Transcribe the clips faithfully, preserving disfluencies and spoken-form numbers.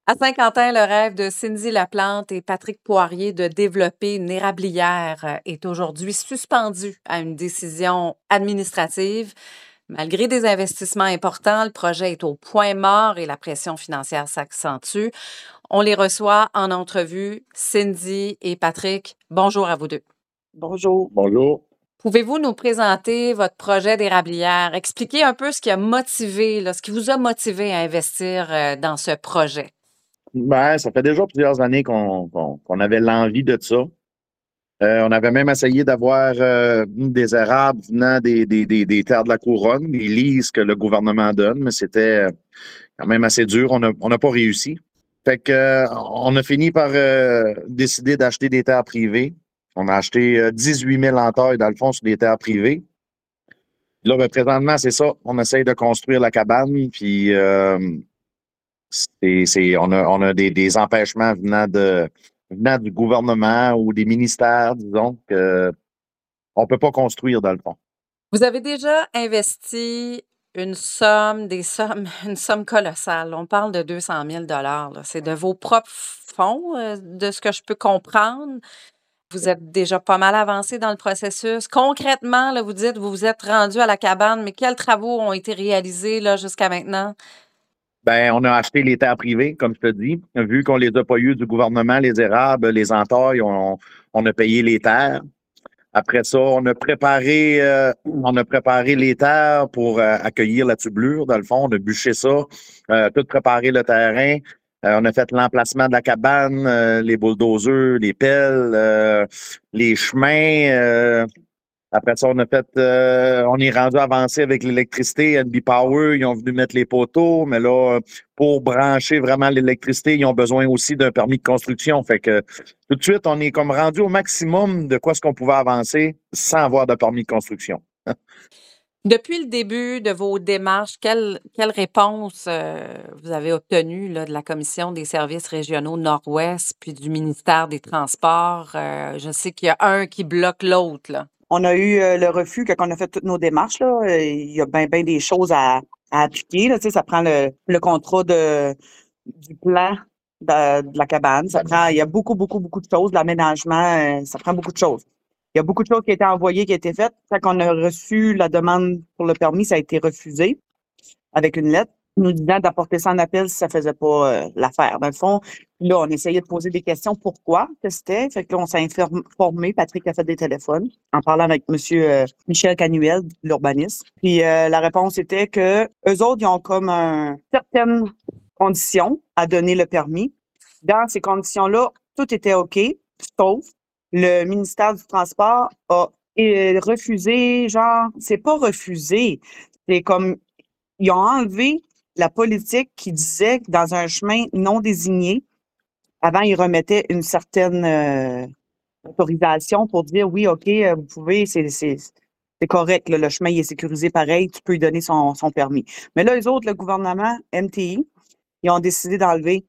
À Saint-Quentin, le rêve de Cindy Laplante et Patrick Poirier de développer une érablière euh, est aujourd'hui suspendu à une décision administrative. Malgré des investissements importants, le projet est au point mort et la pression financière s'accentue. On les reçoit en entrevue. Cindy et Patrick, bonjour à vous deux. Bonjour. Bonjour. Pouvez-vous nous présenter votre projet d'érablière? Expliquez un peu ce qui a motivé, là, ce qui vous a motivé à investir euh, dans ce projet. Ben, ça fait déjà plusieurs années qu'on qu'on, qu'on avait l'envie de ça. Euh, on avait même essayé d'avoir euh, des érables venant des, des, des, des terres de la couronne, les lises que le gouvernement donne, mais c'était quand même assez dur. On n'a on n'a pas réussi. Fait que euh, on a fini par euh, décider d'acheter des terres privées. On a acheté euh, dix-huit mille hectares, dans le fond, sur des terres privées. Là, ben, présentement, c'est ça. On essaye de construire la cabane, puis euh, c'est, c'est, on a, on a des, des empêchements venant de venant du gouvernement ou des ministères, disons, que on peut pas construire dans le fond. Vous avez déjà investi une somme, des sommes, une somme colossale. On parle de deux cent mille dollars. C'est de vos propres fonds, euh, de ce que je peux comprendre. Vous êtes déjà pas mal avancé dans le processus. Concrètement, là, vous dites, vous vous êtes rendu à la cabane, mais quels travaux ont été réalisés là, jusqu'à maintenant? Ben, on a acheté les terres privées, comme je te dis. Vu qu'on les a pas eues du gouvernement, les érables, les entailles, on, on a payé les terres. Après ça, on a préparé, euh, on a préparé les terres pour euh, accueillir la tublure. Dans le fond, on a bûché ça, euh, tout préparé le terrain. Euh, on a fait l'emplacement de la cabane, euh, les bulldozers, les pelles, euh, les chemins. euh, Après ça, on a fait, euh, on est rendu avancé avec l'électricité. N B Power, ils ont venu mettre les poteaux, mais là, pour brancher vraiment l'électricité, ils ont besoin aussi d'un permis de construction. Fait que tout de suite, on est comme rendu au maximum de quoi ce qu'on pouvait avancer sans avoir de permis de construction. Depuis le début de vos démarches, quelle, quelle réponse euh, vous avez obtenue là, de la Commission des services régionaux Nord-Ouest puis du ministère des Transports? Euh, je sais qu'il y a un qui bloque l'autre, là. On a eu euh, le refus quand on a fait toutes nos démarches. Là. Euh, Il y a bien ben des choses à, à appliquer. Là. Tu sais, ça prend le, le contrat de, du plan de, de la cabane. Ça prend, il y a beaucoup, beaucoup, beaucoup de choses. L'aménagement, euh, ça prend beaucoup de choses. Il y a beaucoup de choses qui ont été envoyées, qui ont été faites. Quand on a reçu la demande pour le permis, ça a été refusé avec une lettre nous disant d'apporter ça en appel si ça faisait pas euh, l'affaire. Dans le fond, là, on essayait de poser des questions pourquoi que c'était. Fait que là, on s'est informé. Patrick a fait des téléphones en parlant avec monsieur euh, Michel Canuel, l'urbaniste. Puis euh, la réponse était que eux autres, ils ont comme un, certaines conditions à donner le permis. Dans ces conditions-là, tout était OK, sauf le ministère du Transport a euh, refusé, genre, c'est pas refusé, c'est comme, ils ont enlevé la politique qui disait que dans un chemin non désigné, avant, ils remettaient une certaine euh, autorisation pour dire oui, OK, euh, vous pouvez, c'est, c'est, c'est correct, là, le chemin il est sécurisé pareil, tu peux lui donner son, son permis. Mais là, les autres, le gouvernement, M T I, ils ont décidé d'enlever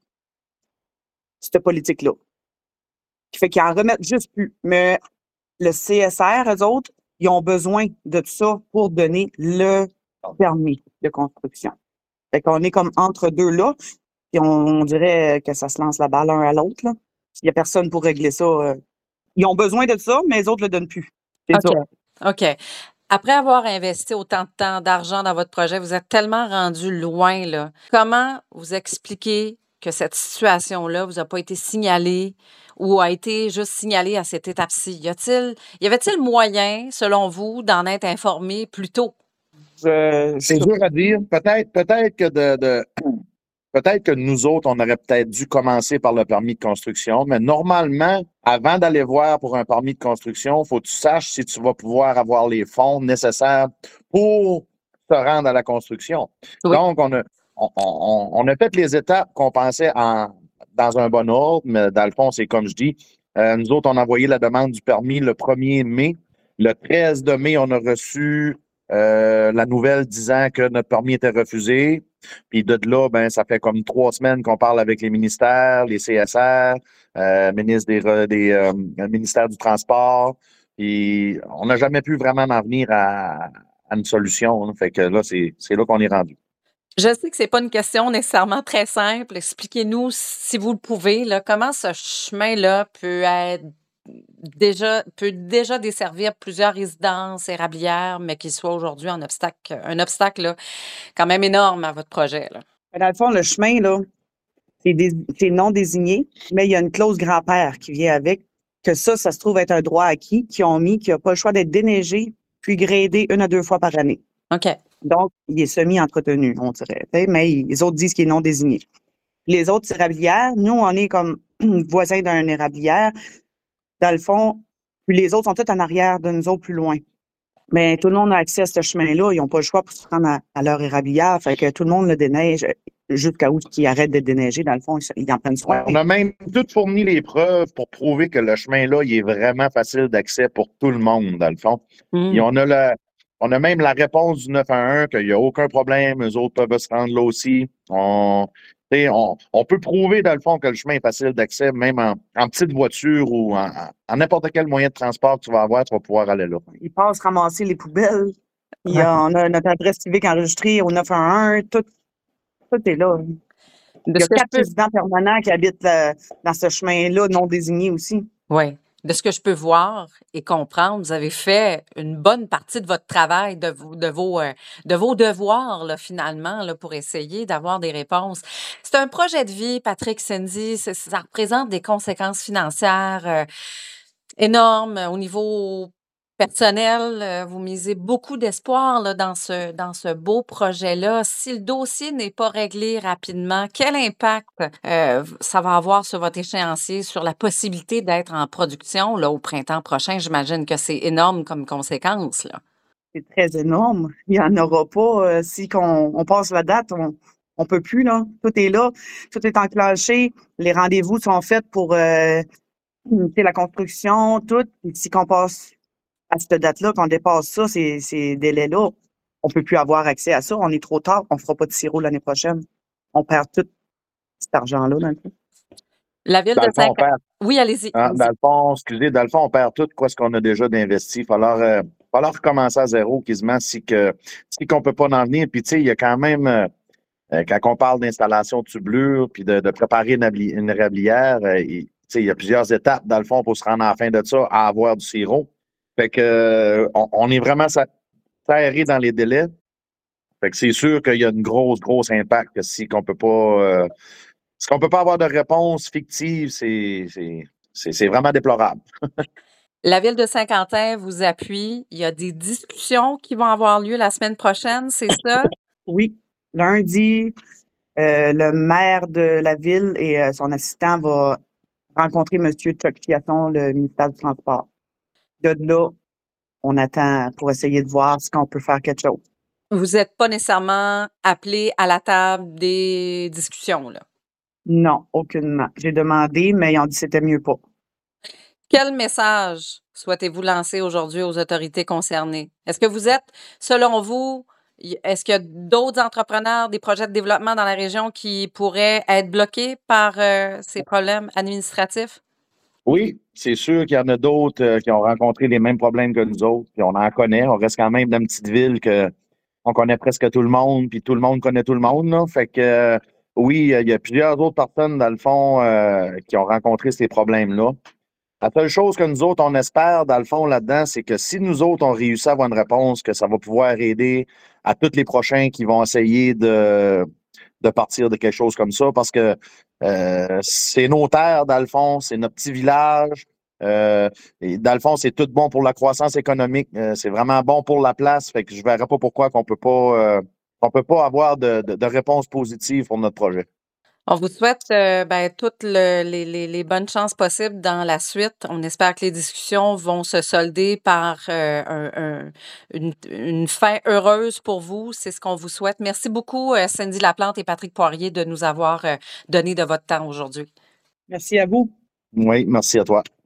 cette politique-là. Qui fait qu'ils en remettent juste plus. Mais le C S R, eux autres, ils ont besoin de tout ça pour donner le permis de construction. Fait qu'on est comme entre deux là, puis on, on dirait que ça se lance la balle l'un à l'autre, là. Il n'y a personne pour régler ça. euh. Ils ont besoin de ça, mais les autres ne le donnent plus. C'est OK. ça. OK. Après avoir investi autant de temps, d'argent dans votre projet, vous êtes tellement rendu loin, là. Comment vous expliquez que cette situation-là vous a pas été signalée ou a été juste signalée à cette étape-ci? Y a-t-il, y avait-il moyen, selon vous, d'en être informé plus tôt? Euh, C'est dur à dire. Peut-être, peut-être que de, de peut-être que nous autres, on aurait peut-être dû commencer par le permis de construction, mais normalement, avant d'aller voir pour un permis de construction, il faut que tu saches si tu vas pouvoir avoir les fonds nécessaires pour te rendre à la construction. Oui. Donc, on a, on, on, on a fait les étapes qu'on pensait en, dans un bon ordre, mais dans le fond, c'est comme je dis, euh, nous autres, on a envoyé la demande du permis le premier mai. Le treize de mai, on a reçu euh, la nouvelle disant que notre permis était refusé. Puis de là, ben, ça fait comme trois semaines qu'on parle avec les ministères, les C S R, euh, ministre des, des euh, ministère du Transport. Puis on n'a jamais pu vraiment en venir à, à une solution. Hein. Fait que là, c'est, c'est là qu'on est rendu. Je sais que c'est pas une question nécessairement très simple. Expliquez-nous, si vous le pouvez, là, comment ce chemin-là peut être déjà peut déjà desservir plusieurs résidences érablières, mais qu'il soit aujourd'hui un obstacle, un obstacle là, quand même énorme à votre projet, là. Mais Dans le fond, le chemin, là, c'est dés- c'est non désigné, mais il y a une clause grand-père qui vient avec, que ça, ça se trouve être un droit acquis, qui ont mis, qui n'a pas le choix d'être déneigé, puis gradé une à deux fois par année. OK. Donc, il est semi-entretenu, on dirait. tu sais, Mais les autres disent qu'il est non désigné. Les autres érablières, nous, on est comme voisins d'un érablière. Dans le fond, puis les autres sont tous en arrière de nous autres plus loin. Mais tout le monde a accès à ce chemin-là. Ils n'ont pas le choix pour se rendre à, à leur érablière. Fait que tout le monde le déneige jusqu'à où ils arrêtent de déneiger. Dans le fond, ils, ils en prennent soin. On a même tout fourni les preuves pour prouver que le chemin-là, il est vraiment facile d'accès pour tout le monde, dans le fond. Mm. Et on a la, on a même la réponse du neuf un un qu'il n'y a aucun problème, eux autres peuvent se rendre là aussi. On, tu sais, on, on peut prouver, dans le fond, que le chemin est facile d'accès, même en, en petite voiture ou en, en n'importe quel moyen de transport que tu vas avoir, tu vas pouvoir aller là. Ils passent ramasser les poubelles. Il y a, on a notre adresse civique enregistrée au neuf un un. Tout, tout est là. De Il y ce a que je quatre peux, résidents permanents qui habitent euh, dans ce chemin-là non désigné aussi. ouais. De ce que je peux voir et comprendre, vous avez fait une bonne partie de votre travail, de, vos- de, vos, euh, de vos devoirs, là, finalement, là, pour essayer d'avoir des réponses. C'est un projet de vie, Patrick, Cindy. c'est- Ça représente des conséquences financières euh, énormes au niveau personnel. euh, Vous misez beaucoup d'espoir là, dans ce, dans ce beau projet-là. Si le dossier n'est pas réglé rapidement, quel impact euh, ça va avoir sur votre échéancier, sur la possibilité d'être en production là, au printemps prochain? J'imagine que c'est énorme comme conséquence, là. C'est très énorme. Il n'y en aura pas. euh, si qu'on, on passe la date, on on peut plus, là. Tout est là. Tout est enclenché. Les rendez-vous sont faits pour euh, tu sais, la construction, tout. Et si qu'on passe à cette date-là, qu'on dépasse ça, ces, ces délais-là, on peut plus avoir accès à ça. On est trop tard. On fera pas de sirop l'année prochaine. On perd tout cet argent-là, dans le fond. La ville Dans de le fond, on Saint... perd. Oui, allez-y. Hein, allez-y. dans le fond, excusez, dans le fond, on perd tout quoi ce qu'on a déjà d'investi. Il va falloir, euh, falloir recommencer à zéro quasiment si que si qu'on peut pas en venir. Puis tu sais, il y a quand même euh, euh, quand on parle d'installation de tublure puis de, de préparer une, abli- une érablière, euh, il, tu sais, il y a plusieurs étapes dans le fond pour se rendre à la fin de ça à avoir du sirop. Fait que euh, on, on est vraiment sa- serré dans les délais. Fait que c'est sûr qu'il y a une grosse, grosse impact que si qu'on peut pas euh, si qu'on peut pas avoir de réponse fictive, c'est c'est c'est c'est vraiment déplorable. La ville de Saint-Quentin vous appuie. Il y a des discussions qui vont avoir lieu la semaine prochaine, c'est ça? Oui, lundi, euh, le maire de la ville et euh, son assistant vont rencontrer M. Chuck Fiaton, le ministère du Transport. De là, on attend pour essayer de voir si on peut faire quelque chose. Vous n'êtes pas nécessairement appelé à la table des discussions, là. Non, aucunement. J'ai demandé, mais ils ont dit que c'était mieux pas. Quel message souhaitez-vous lancer aujourd'hui aux autorités concernées? Est-ce que vous êtes, selon vous, y- est-ce qu'il y a d'autres entrepreneurs, des projets de développement dans la région qui pourraient être bloqués par euh, ces problèmes administratifs? Oui, c'est sûr qu'il y en a d'autres euh, qui ont rencontré les mêmes problèmes que nous autres, puis on en connaît. On reste quand même dans une petite ville que on connaît presque tout le monde, puis tout le monde connaît tout le monde, là. Fait que euh, oui, il y a plusieurs autres personnes, dans le fond, euh, qui ont rencontré ces problèmes-là. La seule chose que nous autres, on espère, dans le fond, là-dedans, c'est que si nous autres, on réussit à avoir une réponse, que ça va pouvoir aider à tous les prochains qui vont essayer de, de partir de quelque chose comme ça, parce que euh, c'est nos terres, dans le fond, c'est notre petit village. Euh, et dans le fond, c'est tout bon pour la croissance économique. Euh, c'est vraiment bon pour la place. Fait que je ne verrais pas pourquoi qu'on peut pas, euh, on peut pas avoir de, de, de réponse positive pour notre projet. On vous souhaite euh, ben, toutes le- les, les- les bonnes chances possibles dans la suite. On espère que les discussions vont se solder par euh, un- un- une, une fin heureuse pour vous. C'est ce qu'on vous souhaite. Merci beaucoup, euh, Cindy Laplante et Patrick Poirier, de nous avoir euh, donné de votre temps aujourd'hui. Merci à vous. Oui, merci à toi.